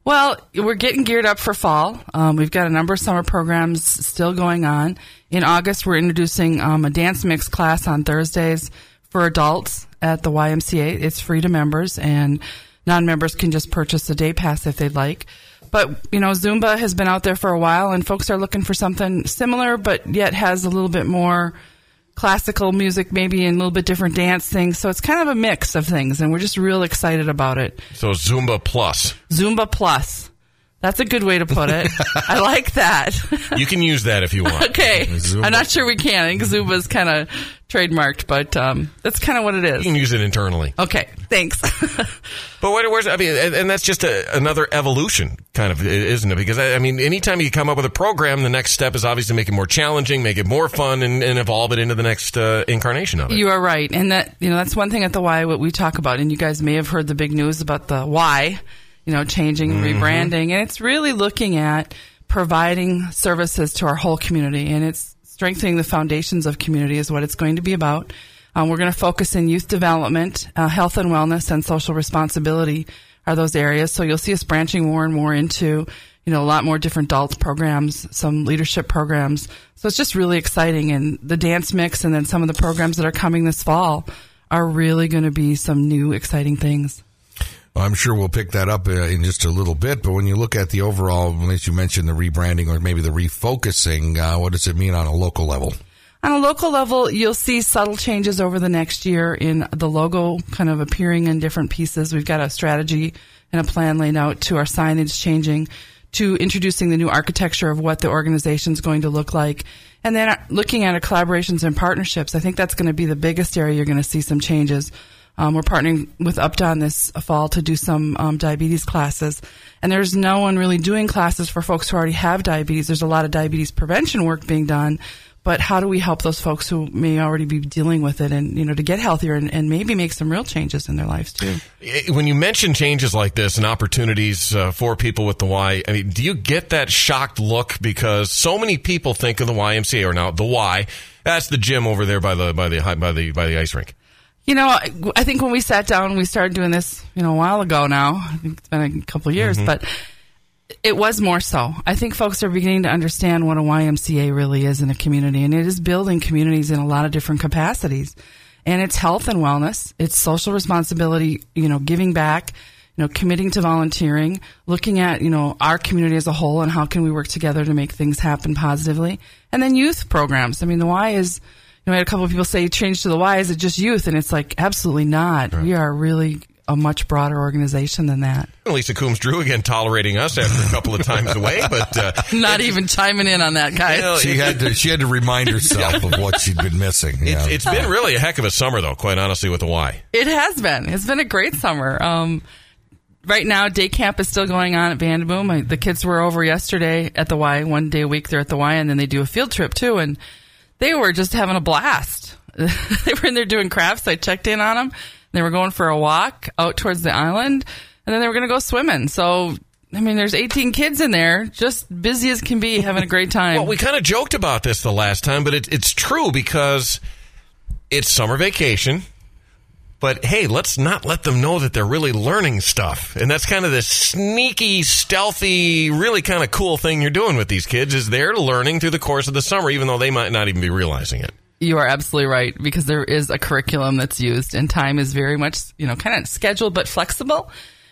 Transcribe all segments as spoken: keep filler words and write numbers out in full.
Well, we're getting geared up for fall. Um, we've got a number of summer programs still going on. In August, we're introducing um, a dance mix class on Thursdays for adults at the Y M C A. It's free to members, and non-members can just purchase a day pass if they'd like. But, you know, Zumba has been out there for a while, and folks are looking for something similar, but yet has a little bit more classical music, maybe, and a little bit different dance things. So it's kind of a mix of things, and we're just real excited about it. So Zumba Plus. Zumba Plus. That's a good way to put it. I like that. You can use that if you want. Okay. Zumba. I'm not sure we can. I think Zumba's kind of trademarked, but um, that's kind of what it is. You can use it internally. Okay. Thanks. But what, where's, I mean, and, and that's just a, another evolution, kind of, isn't it? Because, I mean, anytime you come up with a program, the next step is obviously make it more challenging, make it more fun, and, and evolve it into the next uh, incarnation of it. You are right. And that, you know, that's one thing at the Y, what we talk about. And you guys may have heard the big news about the Y, you know, changing, mm-hmm. rebranding. And it's really looking at providing services to our whole community. And it's strengthening the foundations of community is what it's going to be about. Um, we're going to focus in youth development, uh, health and wellness, and social responsibility are those areas. So you'll see us branching more and more into, you know, a lot more different adult programs, some leadership programs. So it's just really exciting. And the dance mix and then some of the programs that are coming this fall are really going to be some new exciting things. I'm sure we'll pick that up uh, in just a little bit, but when you look at the overall, as you mentioned, the rebranding or maybe the refocusing, uh, what does it mean on a local level? On a local level, you'll see subtle changes over the next year in the logo kind of appearing in different pieces. We've got a strategy and a plan laid out to our signage changing, to introducing the new architecture of what the organization's going to look like. And then looking at our collaborations and partnerships, I think that's going to be the biggest area you're going to see some changes. Um, we're partnering with Upton this fall to do some um, diabetes classes. And there's no one really doing classes for folks who already have diabetes. There's a lot of diabetes prevention work being done. But how do we help those folks who may already be dealing with it and, you know, to get healthier and, and maybe make some real changes in their lives, too? When you mention changes like this and opportunities uh, for people with the Y, I mean, do you get that shocked look? Because so many people think of the Y M C A or now the Y. That's the gym over there by the by the by the by the ice rink. You know, I think when we sat down, we started doing this, you know, a while ago now. I think it's been a couple of years, mm-hmm. but it was more so. I think folks are beginning to understand what a Y M C A really is in a community, and it is building communities in a lot of different capacities. And it's health and wellness. It's social responsibility, you know, giving back, you know, committing to volunteering, looking at, you know, our community as a whole and how can we work together to make things happen positively. And then youth programs. I mean, the Y is, you know, I had a couple of people say change to the Y. Is it just youth? And it's like, absolutely not. Right. We are really a much broader organization than that. Lisa Coombs Drew again tolerating us after a couple of times away, but uh, not even chiming in on that, guys. You know, she had to she had to remind herself of what she'd been missing. It's, it's been really a heck of a summer, though. Quite honestly, with the Y, it has been. It's been a great summer. Um, right now, day camp is still going on at Vanderboom. I, the kids were over yesterday at the Y. One day a week they're at the Y, and then they do a field trip too, and they were just having a blast. They were in there doing crafts. I checked in on them. They were going for a walk out towards the island, and then they were going to go swimming. So, I mean, there's eighteen kids in there, just busy as can be, having a great time. Well, we kind of joked about this the last time, but it, it's true because it's summer vacation. But, hey, let's not let them know that they're really learning stuff. And that's kind of this sneaky, stealthy, really kind of cool thing you're doing with these kids is they're learning through the course of the summer, even though they might not even be realizing it. You are absolutely right, because there is a curriculum that's used, and time is very much, you know, kind of scheduled but flexible.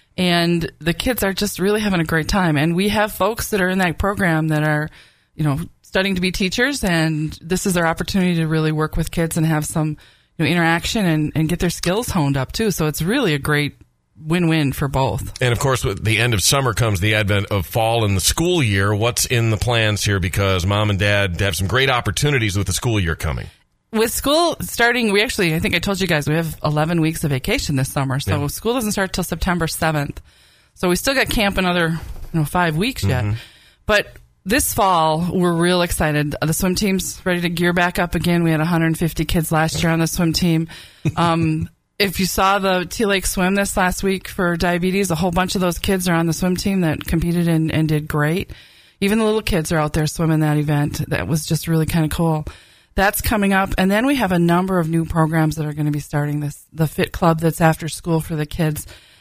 And the kids are just really having a great time. And we have folks that are in that program that are, you know, studying to be teachers, and this is their opportunity to really work with kids and have some, you know, interaction and, and get their skills honed up too. So it's really a great win-win for both. And of course, with the end of summer comes the advent of fall and the school year. What's in the plans here? Because mom and dad have some great opportunities with the school year coming. With school starting, we actually, I think I told you guys, we have eleven weeks of vacation this summer. So yeah. School doesn't start till September seventh. So we still got camp another, you know, five weeks yet. Mm-hmm. But this fall, we're real excited. The swim team's ready to gear back up again. We had one hundred fifty kids last year on the swim team. Um, if you saw the Teal Lake Swim this last week for diabetes, a whole bunch of those kids are on the swim team that competed and, and did great. Even the little kids are out there swimming that event. That was just really kind of cool. That's coming up. And then we have a number of new programs that are going to be starting this. The Fit Club that's after school for the kids.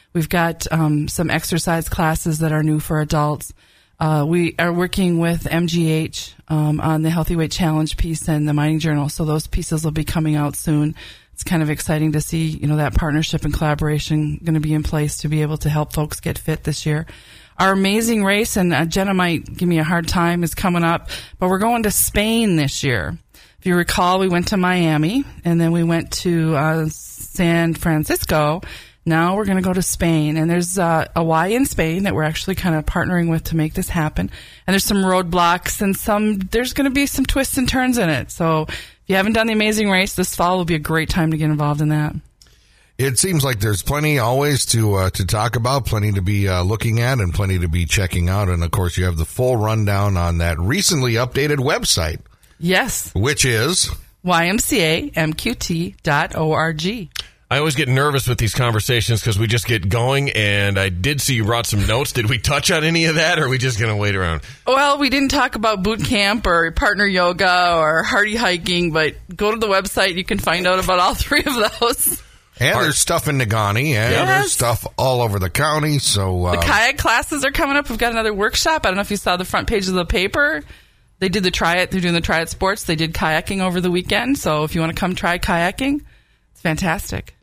We've got um, some exercise classes that are new for adults. Uh, we are working with M G H um, on the Healthy Weight Challenge piece and the Mining Journal, so those pieces will be coming out soon. It's kind of exciting to see, you know, that partnership and collaboration going to be in place to be able to help folks get fit this year. Our amazing race, and uh, Jenna might give me a hard time, is coming up, but we're going to Spain this year. If you recall, we went to Miami, and then we went to uh, San Francisco. Now we're going to go to Spain, and there's uh, a Y in Spain that we're actually kind of partnering with to make this happen. And there's some roadblocks and some, there's going to be some twists and turns in it. So if you haven't done the Amazing Race, this fall will be a great time to get involved in that. It seems like there's plenty always to uh, to talk about, plenty to be uh, looking at, and plenty to be checking out. And, of course, you have the full rundown on that recently updated website. Yes. Which is? Y M C A M Q T dot org. I always get nervous with these conversations because we just get going, and I did see you brought some notes. Did we touch on any of that, or are we just going to wait around? Well, we didn't talk about boot camp or partner yoga or hardy hiking, but go to the website. You can find out about all three of those. And there's stuff in Negaunee, and yes. there's stuff all over the county. So uh, the kayak classes are coming up. We've got another workshop. I don't know if you saw the front page of the paper. They did the Try It. They're doing the Try It Sports. They did kayaking over the weekend. So if you want to come try kayaking, it's fantastic.